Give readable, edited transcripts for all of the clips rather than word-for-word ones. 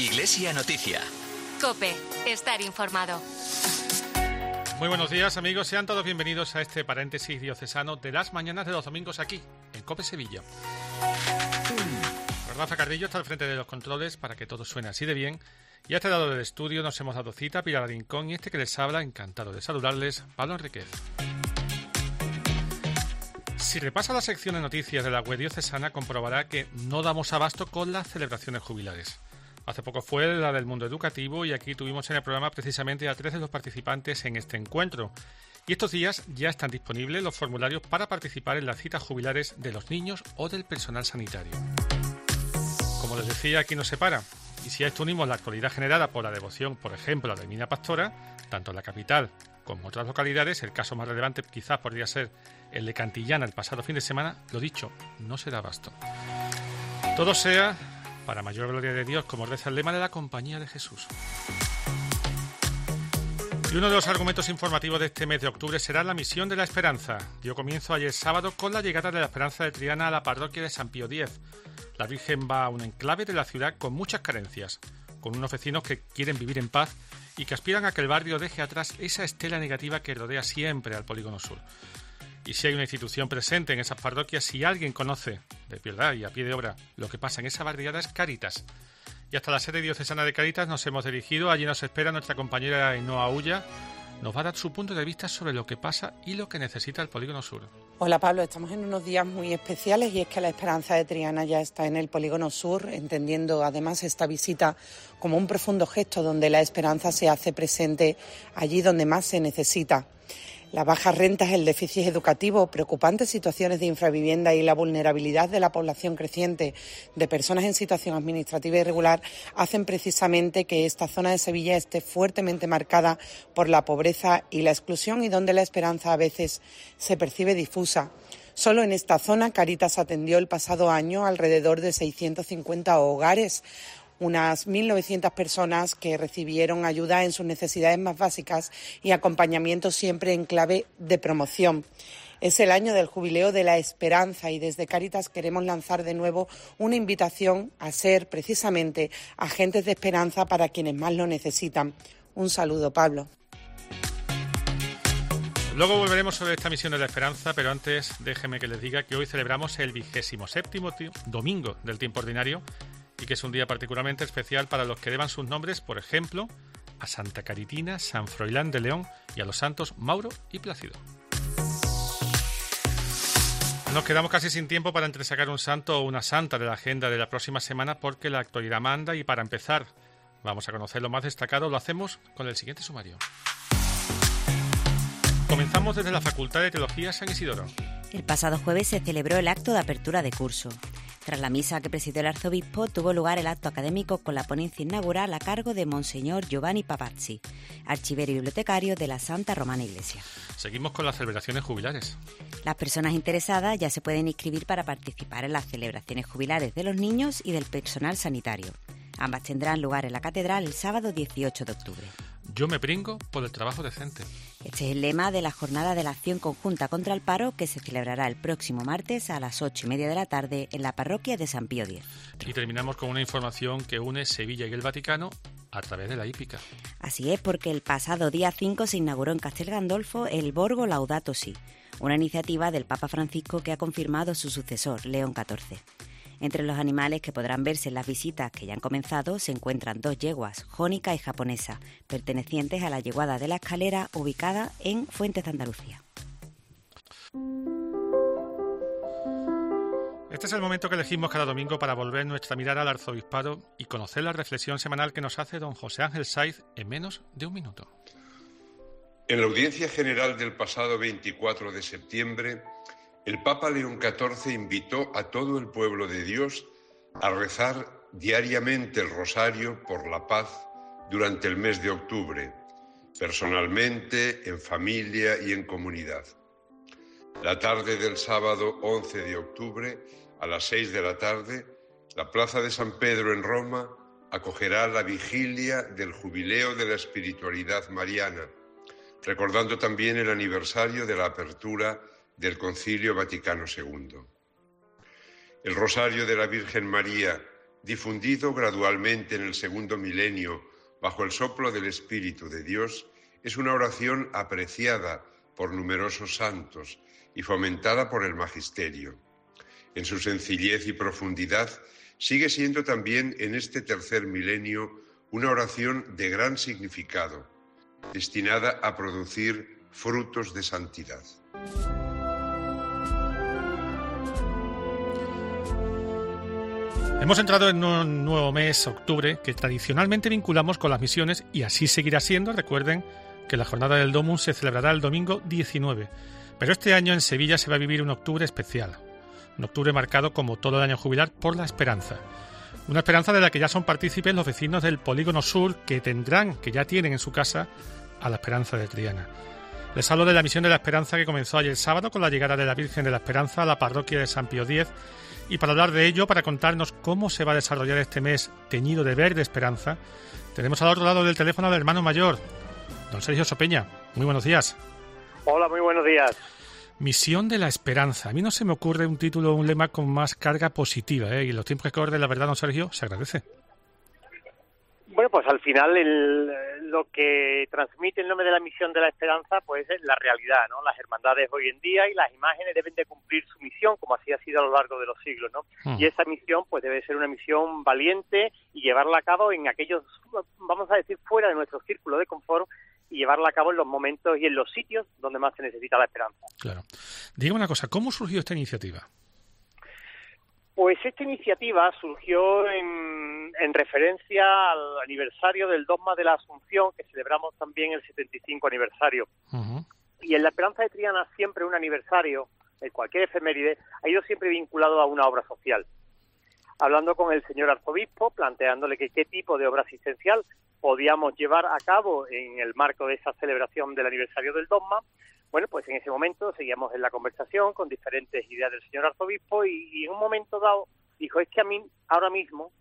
Iglesia Noticia. COPE. Estar informado. Muy buenos días, amigos. Sean todos bienvenidos a este paréntesis diocesano de las mañanas de los domingos aquí, en COPE Sevilla. Rafa Carrillo está al frente de los controles para que todo suene así de bien. Y a este lado del estudio nos hemos dado cita, Pilar Rincón y este que les habla, encantado de saludarles, Pablo Enríquez. Si repasa la sección de noticias de la web diocesana, comprobará que no damos abasto con las celebraciones jubilares. Hace poco fue la del mundo educativo y aquí tuvimos en el programa precisamente a 3 de los participantes en este encuentro. Y estos días ya están disponibles los formularios para participar en las citas jubilares de los niños o del personal sanitario. Como les decía, aquí nos separa. Y si a esto unimos la actualidad generada por la devoción, por ejemplo, a la Divina Pastora, tanto en la capital como en otras localidades, el caso más relevante quizás podría ser el de Cantillana el pasado fin de semana, lo dicho, no se da abasto. Todo sea para mayor gloria de Dios, como reza el lema de la Compañía de Jesús. Y uno de los argumentos informativos de este mes de octubre será la Misión de la Esperanza. Dio comienzo ayer sábado con la llegada de la Esperanza de Triana a la parroquia de San Pío X. La Virgen va a un enclave de la ciudad con muchas carencias, con unos vecinos que quieren vivir en paz y que aspiran a que el barrio deje atrás esa estela negativa que rodea siempre al Polígono Sur. Y si hay una institución presente en esas parroquias, si alguien conoce de verdad y a pie de obra lo que pasa en esa barriada, es Cáritas. Y hasta la sede diocesana de Cáritas nos hemos dirigido. Allí nos espera nuestra compañera Ainhoa Ulla. Nos va a dar su punto de vista sobre lo que pasa y lo que necesita el Polígono Sur. Hola Pablo, estamos en unos días muy especiales y es que la Esperanza de Triana ya está en el Polígono Sur, entendiendo además esta visita como un profundo gesto donde la esperanza se hace presente allí donde más se necesita. Las bajas rentas, el déficit educativo, preocupantes situaciones de infravivienda y la vulnerabilidad de la población creciente de personas en situación administrativa irregular hacen precisamente que esta zona de Sevilla esté fuertemente marcada por la pobreza y la exclusión y donde la esperanza a veces se percibe difusa. Solo en esta zona Cáritas atendió el pasado año alrededor de 650 hogares, unas 1.900 personas que recibieron ayuda en sus necesidades más básicas y acompañamiento siempre en clave de promoción. Es el año del jubileo de la esperanza y desde Cáritas queremos lanzar de nuevo una invitación a ser precisamente agentes de esperanza para quienes más lo necesitan. Un saludo, Pablo. Luego volveremos sobre esta misión de la esperanza, pero antes déjeme que les diga que hoy celebramos el 27º domingo del tiempo ordinario y que es un día particularmente especial para los que deban sus nombres, por ejemplo, a Santa Caritina, San Froilán de León y a los santos Mauro y Plácido. Nos quedamos casi sin tiempo para entresacar un santo o una santa de la agenda de la próxima semana porque la actualidad manda y para empezar vamos a conocer lo más destacado. Lo hacemos con el siguiente sumario. Comenzamos desde la Facultad de Teología San Isidoro. El pasado jueves se celebró el acto de apertura de curso. Tras la misa que presidió el arzobispo, tuvo lugar el acto académico con la ponencia inaugural a cargo de Monseñor Giovanni Papazzi, archivero y bibliotecario de la Santa Romana Iglesia. Seguimos con las celebraciones jubilares. Las personas interesadas ya se pueden inscribir para participar en las celebraciones jubilares de los niños y del personal sanitario. Ambas tendrán lugar en la Catedral el sábado 18 de octubre. Yo me pringo por el trabajo decente. Este es el lema de la Jornada de la Acción Conjunta contra el Paro que se celebrará el próximo martes a las 8:30 de la tarde en la parroquia de San Pío X. Y terminamos con una información que une Sevilla y el Vaticano a través de la hípica. Así es, porque el pasado día 5 se inauguró en Castel Gandolfo el Borgo Laudato Si, una iniciativa del Papa Francisco que ha confirmado su sucesor, León XIV. Entre los animales que podrán verse en las visitas que ya han comenzado se encuentran 2 yeguas, jónica y japonesa, pertenecientes a la yeguada de la Escalera, ubicada en Fuentes de Andalucía. Este es el momento que elegimos cada domingo para volver nuestra mirada al arzobispado y conocer la reflexión semanal que nos hace don José Ángel Saiz en menos de un minuto. En la audiencia general del pasado 24 de septiembre, el Papa León XIV invitó a todo el pueblo de Dios a rezar diariamente el rosario por la paz durante el mes de octubre, personalmente, en familia y en comunidad. La tarde del sábado 11 de octubre, a las 6 de la tarde, la Plaza de San Pedro en Roma acogerá la vigilia del Jubileo de la Espiritualidad Mariana, recordando también el aniversario de la apertura del Concilio Vaticano II. El Rosario de la Virgen María difundido gradualmente en el segundo milenio bajo el soplo del Espíritu de Dios, es una oración apreciada por numerosos santos y fomentada por el magisterio. En su sencillez y profundidad, sigue siendo también en este tercer milenio una oración de gran significado, destinada a producir frutos de santidad. Hemos entrado en un nuevo mes, octubre, que tradicionalmente vinculamos con las misiones y así seguirá siendo. Recuerden que la jornada del Domum se celebrará el domingo 19, pero este año en Sevilla se va a vivir un octubre especial, un octubre marcado como todo el año jubilar por la esperanza. Una esperanza de la que ya son partícipes los vecinos del Polígono Sur que ya tienen en su casa a la Esperanza de Triana. Les hablo de la misión de la Esperanza que comenzó ayer sábado con la llegada de la Virgen de la Esperanza a la parroquia de San Pío X. Y para hablar de ello, para contarnos cómo se va a desarrollar este mes teñido de verde esperanza, tenemos al otro lado del teléfono al hermano mayor, don Sergio Sopeña. Muy buenos días. Hola, muy buenos días. Misión de la Esperanza. A mí no se me ocurre un título o un lema con más carga positiva, y en los tiempos que corren, la verdad, don Sergio, se agradece. Bueno, pues al final lo que transmite el nombre de la misión de la esperanza pues es la realidad, ¿no? Las hermandades hoy en día y las imágenes deben de cumplir su misión, como así ha sido a lo largo de los siglos, ¿no? Y esa misión pues debe ser una misión valiente y llevarla a cabo en aquellos, vamos a decir, fuera de nuestro círculo de confort, y llevarla a cabo en los momentos y en los sitios donde más se necesita la esperanza. Claro. Dígame una cosa, ¿cómo surgió esta iniciativa? Pues esta iniciativa surgió en referencia al aniversario del Dogma de la Asunción, que celebramos también el 75 aniversario. Uh-huh. Y en la Esperanza de Triana siempre un aniversario, en cualquier efeméride, ha ido siempre vinculado a una obra social. Hablando con el señor arzobispo, planteándole que qué tipo de obra asistencial podíamos llevar a cabo en el marco de esa celebración del aniversario del Dogma. Bueno, pues en ese momento seguíamos en la conversación con diferentes ideas del señor arzobispo y en un momento dado dijo, es que a mí ahora mismo,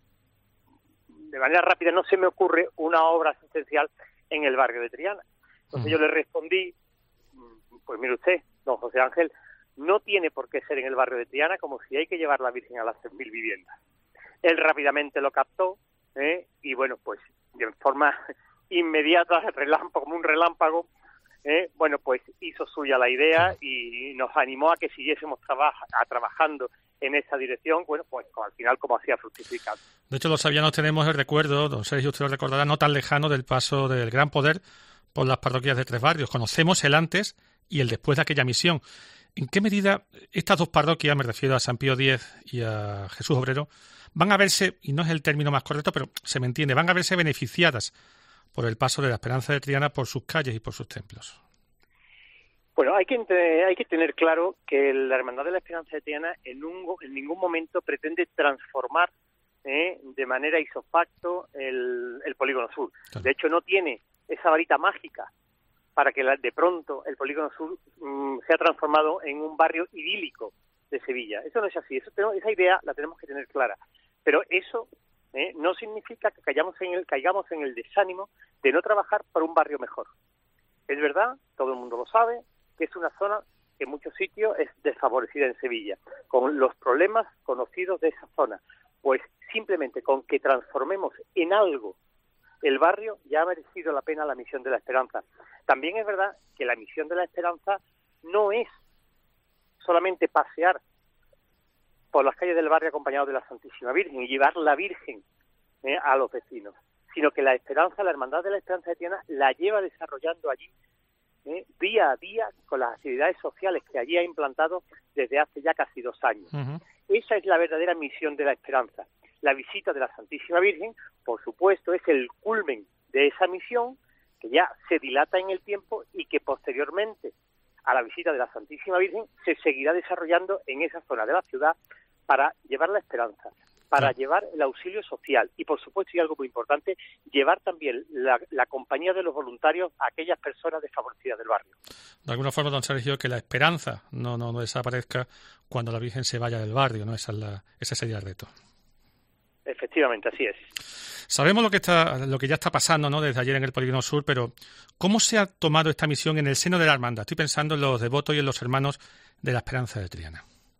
de manera rápida, no se me ocurre una obra asistencial en el barrio de Triana. Entonces yo le respondí, pues mire usted, don José Ángel, no tiene por qué ser en el barrio de Triana, como si hay que llevar la Virgen a las 3.000 viviendas. Él rápidamente lo captó, y bueno, pues de forma inmediata, como un relámpago, bueno, pues hizo suya la idea y nos animó a que siguiésemos trabajando en esa dirección, bueno, pues al final como hacía fructificar. De hecho, los sabianos tenemos el recuerdo, don Sergio, usted lo recordará, no tan lejano del paso del Gran Poder por las parroquias de Tres Barrios. Conocemos el antes y el después de aquella misión. ¿En qué medida estas dos parroquias, me refiero a San Pío X y a Jesús Obrero, van a verse, y no es el término más correcto, pero se me entiende, van a verse beneficiadas por el paso de la Esperanza de Triana por sus calles y por sus templos? Bueno, hay que tener claro que la Hermandad de la Esperanza de Triana en ningún momento pretende transformar de manera ipso facto el Polígono Sur. Claro. De hecho, no tiene esa varita mágica para que de pronto el Polígono Sur sea transformado en un barrio idílico de Sevilla. Eso no es así, esa idea la tenemos que tener clara. Pero eso no significa que caigamos en el desánimo de no trabajar por un barrio mejor. Es verdad, todo el mundo lo sabe, que es una zona que en muchos sitios es desfavorecida en Sevilla, con los problemas conocidos de esa zona. Pues simplemente con que transformemos en algo el barrio ya ha merecido la pena la misión de la esperanza. También es verdad que la misión de la esperanza no es solamente pasear por las calles del barrio acompañado de la Santísima Virgen y llevar la Virgen a los vecinos, sino que la esperanza, la Hermandad de la Esperanza de Triana, la lleva desarrollando allí día a día con las actividades sociales que allí ha implantado desde hace ya casi 2 años. Uh-huh. Esa es la verdadera misión de la esperanza. La visita de la Santísima Virgen, por supuesto, es el culmen de esa misión que ya se dilata en el tiempo y que posteriormente a la visita de la Santísima Virgen se seguirá desarrollando en esa zona de la ciudad para llevar la esperanza, para llevar el auxilio social y, por supuesto, y algo muy importante, llevar también la compañía de los voluntarios a aquellas personas desfavorecidas del barrio. De alguna forma, don Sergio, que la esperanza no desaparezca cuando la Virgen se vaya del barrio, ¿no? Ese sería el reto. Efectivamente, así es. Sabemos lo que ya está pasando, ¿no?, desde ayer en el Polígono Sur, pero ¿cómo se ha tomado esta misión en el seno de la hermandad? Estoy pensando en los devotos y en los hermanos de la Esperanza de Triana.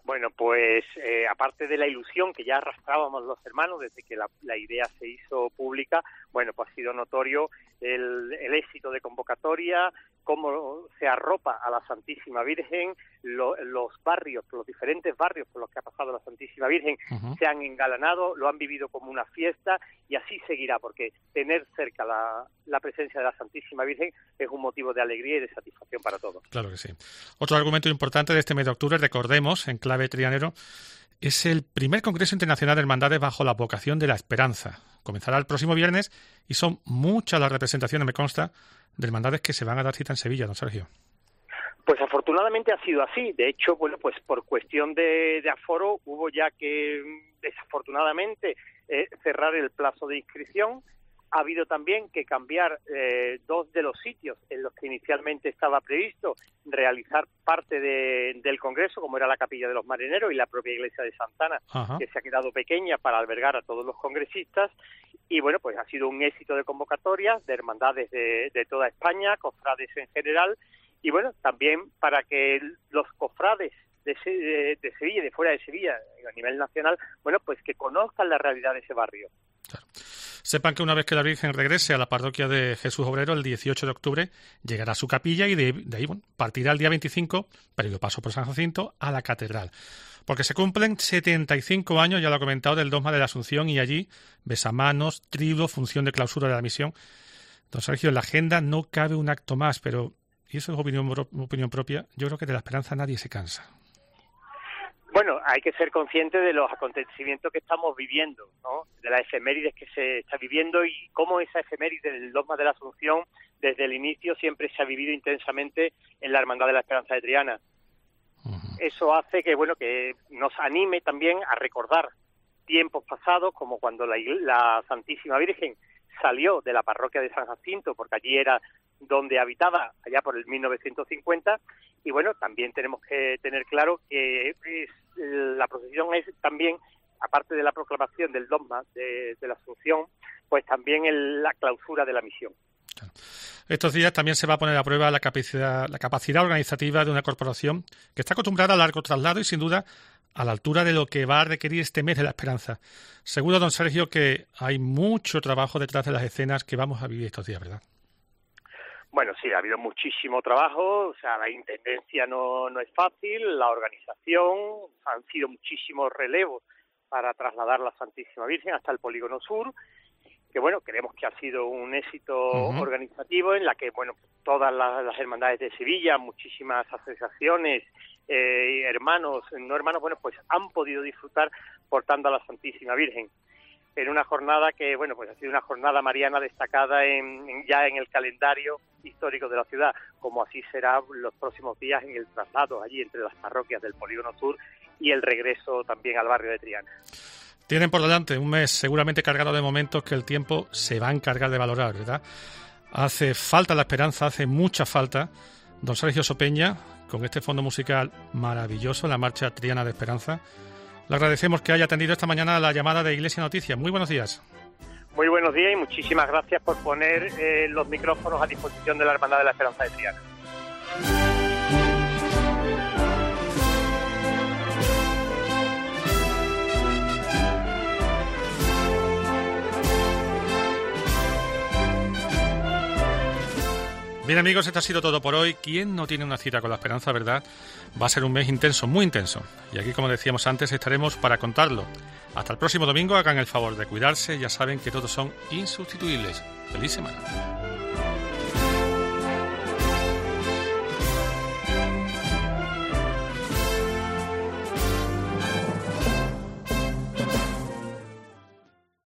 Bueno, pues aparte de la ilusión que ya arrastrábamos los hermanos desde que la idea se hizo pública, bueno, pues ha sido notorio el éxito de convocatoria, cómo se arropa a la Santísima Virgen, los barrios, los diferentes barrios por los que ha pasado la Santísima Virgen, se han engalanado, lo han vivido como una fiesta y así seguirá, porque tener cerca la presencia de la Santísima Virgen es un motivo de alegría y de satisfacción para todos. Claro que sí. Otro argumento importante de este mes de octubre, recordemos, en clave trianero, es el primer Congreso Internacional de Hermandades bajo la vocación de la esperanza. Comenzará el próximo viernes y son muchas las representaciones, me consta, de hermandades que se van a dar cita en Sevilla, don Sergio. Pues afortunadamente ha sido así. De hecho, bueno, pues por cuestión de aforo hubo ya que, desafortunadamente, cerrar el plazo de inscripción. Ha habido también que cambiar 2 de los sitios en los que inicialmente estaba previsto realizar parte del Congreso, como era la Capilla de los Marineros y la propia Iglesia de Santana, que se ha quedado pequeña para albergar a todos los congresistas. Y bueno, pues ha sido un éxito de convocatorias de hermandades de toda España, cofrades en general, y bueno, también para que los cofrades de Sevilla y de fuera de Sevilla, a nivel nacional, bueno, pues que conozcan la realidad de ese barrio. Claro. Sepan que una vez que la Virgen regrese a la parroquia de Jesús Obrero, el 18 de octubre, llegará a su capilla y de ahí bueno, partirá el día 25, previo paso por San Jacinto, a la catedral. Porque se cumplen 75 años, ya lo he comentado, del dogma de la Asunción, y allí, besamanos, triduo, función de clausura de la misión. Don Sergio, en la agenda no cabe un acto más, pero, y eso es opinión propia, yo creo que de la esperanza nadie se cansa. Bueno, hay que ser consciente de los acontecimientos que estamos viviendo, ¿no? De las efemérides que se está viviendo y cómo esa efeméride del dogma de la Asunción desde el inicio siempre se ha vivido intensamente en la Hermandad de la Esperanza de Triana. Eso hace que, bueno, que nos anime también a recordar tiempos pasados, como cuando la Santísima Virgen salió de la parroquia de San Jacinto, porque allí era donde habitaba allá por el 1950, y bueno, también tenemos que tener claro que la procesión es también, aparte de la proclamación del dogma de la Asunción, pues también la clausura de la misión. Claro. Estos días también se va a poner a prueba la capacidad organizativa de una corporación que está acostumbrada a largo traslado y sin duda a la altura de lo que va a requerir este mes de la esperanza. Seguro, don Sergio, que hay mucho trabajo detrás de las escenas que vamos a vivir estos días, ¿verdad? Bueno, sí, ha habido muchísimo trabajo, o sea, la intendencia no es fácil, la organización, han sido muchísimos relevos para trasladar la Santísima Virgen hasta el Polígono Sur, que bueno, creemos que ha sido un éxito organizativo en la que, bueno, todas las hermandades de Sevilla, muchísimas asociaciones, hermanos, no hermanos, bueno, pues han podido disfrutar portando a la Santísima Virgen. En una jornada que, bueno, pues ha sido una jornada mariana destacada ya en el calendario histórico de la ciudad, como así será los próximos días en el traslado allí entre las parroquias del Polígono Sur y el regreso también al barrio de Triana. Tienen por delante un mes seguramente cargado de momentos que el tiempo se va a encargar de valorar, ¿verdad? Hace falta la esperanza, hace mucha falta. Don Sergio Sopeña, con este fondo musical maravilloso, la Marcha Triana de Esperanza, le agradecemos que haya atendido esta mañana la llamada de Iglesia Noticias. Muy buenos días. Muy buenos días y muchísimas gracias por poner los micrófonos a disposición de la Hermandad de la Esperanza de Triana. Bien, amigos, esto ha sido todo por hoy. ¿Quién no tiene una cita con la esperanza, verdad? Va a ser un mes intenso, muy intenso. Y aquí, como decíamos antes, estaremos para contarlo. Hasta el próximo domingo, hagan el favor de cuidarse. Ya saben que todos son insustituibles. ¡Feliz semana!